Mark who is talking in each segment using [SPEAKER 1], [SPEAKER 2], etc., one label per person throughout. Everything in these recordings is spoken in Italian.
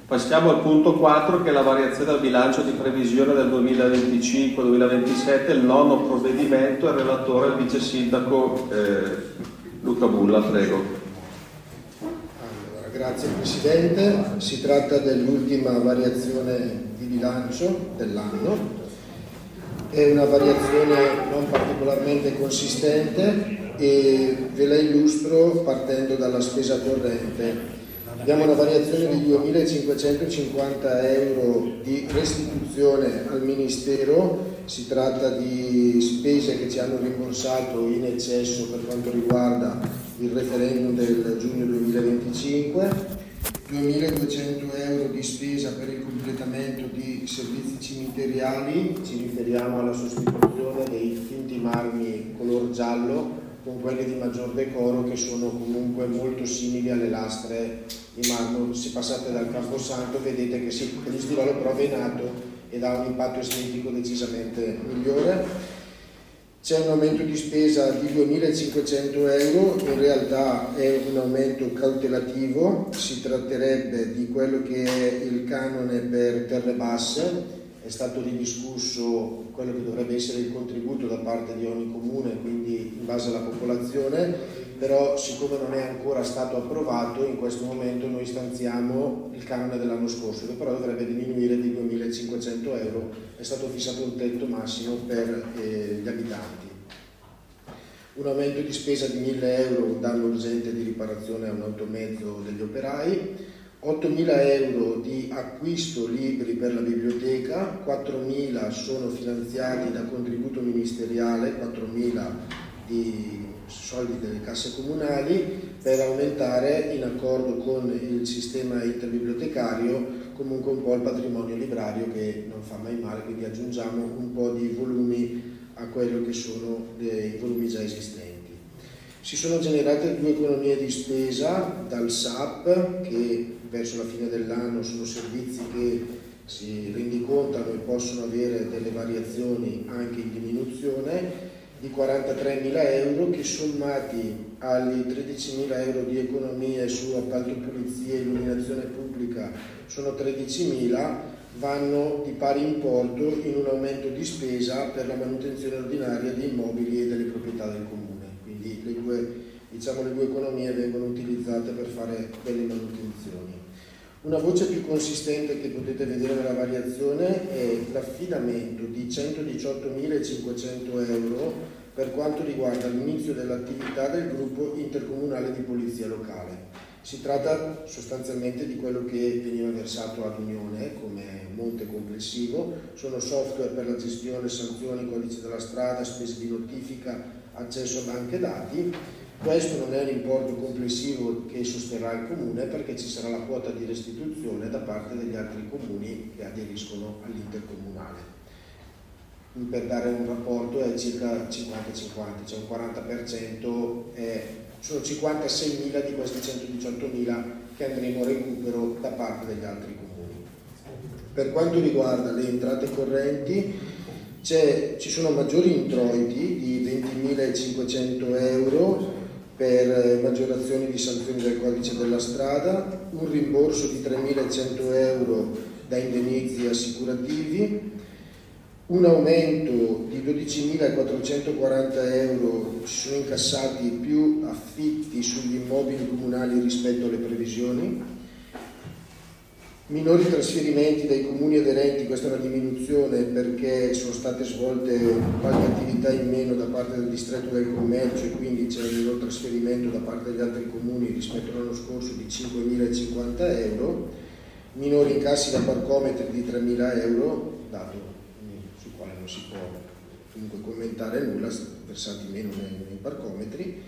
[SPEAKER 1] Passiamo al punto 4, che è la variazione del bilancio di previsione del 2025-2027, il nono provvedimento. Il relatore è il vice sindaco Luca Bulla, prego.
[SPEAKER 2] Allora, grazie Presidente. Si tratta dell'ultima variazione di bilancio dell'anno. È una variazione non particolarmente consistente e ve la illustro partendo dalla spesa corrente. Abbiamo una variazione di 2.550 euro di restituzione al Ministero. Si tratta di spese che ci hanno rimborsato in eccesso per quanto riguarda il referendum del giugno 2025. 2.200 euro di spesa per il completamento di servizi cimiteriali. Ci riferiamo alla sostituzione dei finti marmi color giallo con quelli di maggior decoro, che sono comunque molto simili alle lastre di marmo. Se passate dal Camposanto vedete che sì, lo stirolo però è venato ed ha un impatto estetico decisamente migliore. C'è un aumento di spesa di 2.500 euro, in realtà è un aumento cautelativo. Si tratterebbe di quello che è il canone per terre basse. È stato ridiscusso quello che dovrebbe essere il contributo da parte di ogni comune, quindi in base alla popolazione, però siccome non è ancora stato approvato, in questo momento noi stanziamo il canone dell'anno scorso, che però dovrebbe diminuire di 2.500 euro. È stato fissato un tetto massimo per gli abitanti. Un aumento di spesa di 1.000 euro, un danno urgente di riparazione a un automezzo degli operai. 8.000 euro di acquisto libri per la biblioteca, 4.000 sono finanziati da contributo ministeriale, 4.000 di soldi delle casse comunali, per aumentare, in accordo con il sistema interbibliotecario, comunque un po' il patrimonio librario, che non fa mai male, quindi aggiungiamo un po' di volumi a quello che sono i volumi già esistenti. Si sono generate due economie di spesa dal SAP, che verso la fine dell'anno sono servizi che si rendicontano e possono avere delle variazioni anche in diminuzione, di 43.000 euro, che sommati agli 13.000 euro di economie su appalto pulizia e illuminazione pubblica sono 13.000, vanno di pari importo in un aumento di spesa per la manutenzione ordinaria di immobili e delle proprietà del comune. Quindi le due economie vengono utilizzate per fare delle manutenzioni. Una voce più consistente che potete vedere nella variazione è l'affidamento di 118.500 euro per quanto riguarda l'inizio dell'attività del gruppo intercomunale di polizia locale. Si tratta sostanzialmente di quello che veniva versato ad Unione come monte complessivo. Sono software per la gestione, sanzioni, codice della strada, spese di notifica, accesso a banche dati. Questo non è un importo complessivo che sosterrà il comune, perché ci sarà la quota di restituzione da parte degli altri comuni che aderiscono all'intercomunale. Per dare un rapporto è circa 50-50, cioè un 40%, sono 56.000 di questi 118.000 che andremo a recupero da parte degli altri comuni. Per quanto riguarda le entrate correnti, ci sono maggiori introiti di 20.500 euro per maggiorazioni di sanzioni del codice della strada, un rimborso di 3.100 euro da indennizi assicurativi, un aumento di 12.440 euro, ci sono incassati più affitti sugli immobili comunali rispetto alle previsioni, minori trasferimenti dai comuni aderenti, questa è una diminuzione perché sono state svolte qualche attività in meno da parte del distretto del commercio e quindi c'è un minor trasferimento da parte degli altri comuni rispetto all'anno scorso di 5.050 euro, minori incassi da parcometri di 3.000 euro, dato sul quale non si può comunque commentare nulla, versati meno nei parcometri,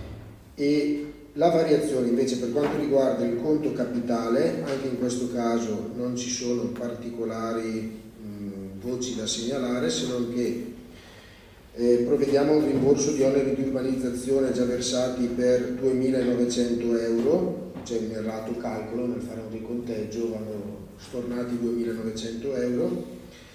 [SPEAKER 2] e la variazione invece per quanto riguarda il conto capitale, anche in questo caso non ci sono particolari voci da segnalare, se non che provvediamo a un rimborso di oneri di urbanizzazione già versati per 2.900 euro, c'è un errato calcolo nel fare un riconteggio, vanno stornati 2.900 euro.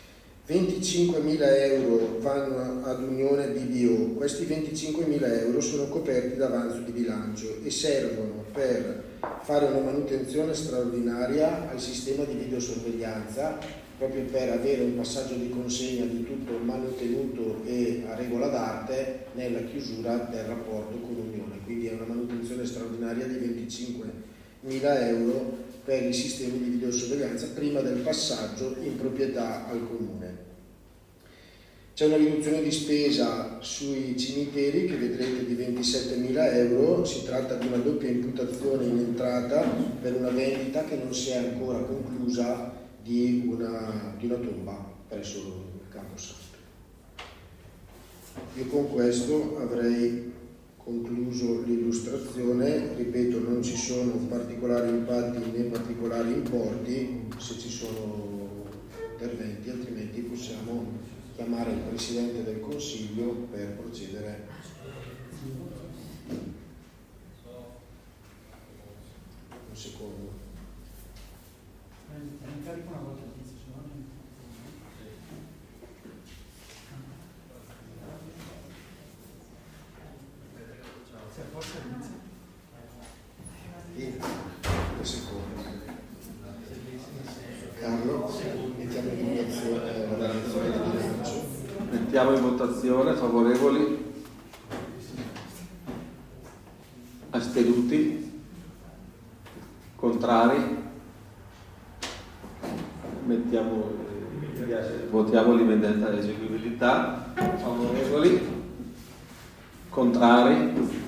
[SPEAKER 2] 25.000 euro vanno ad Unione BBO, questi 25.000 euro sono coperti da avanzo di bilancio e servono per fare una manutenzione straordinaria al sistema di videosorveglianza, proprio per avere un passaggio di consegna di tutto manutenuto e a regola d'arte nella chiusura del rapporto con l'Unione. Quindi è una manutenzione straordinaria di 25.000 euro per i sistemi di videosorveglianza prima del passaggio in proprietà al Comune. C'è una riduzione di spesa sui cimiteri che vedrete di 27.000 euro, si tratta di una doppia imputazione in entrata per una vendita che non si è ancora conclusa di una tomba presso il Camposanto. Io con questo avrei concluso l'illustrazione, ripeto, non ci sono particolari impatti né particolari importi, se ci sono interventi, altrimenti possiamo chiamare il Presidente del Consiglio per procedere. Un secondo. Un secondo. Carlo, mettiamo in votazione la variazione di bilancio.
[SPEAKER 1] Mettiamo in votazione, favorevoli, astenuti, contrari. Votiamo l'emendamento all'eseguibilità, favorevoli, contrari.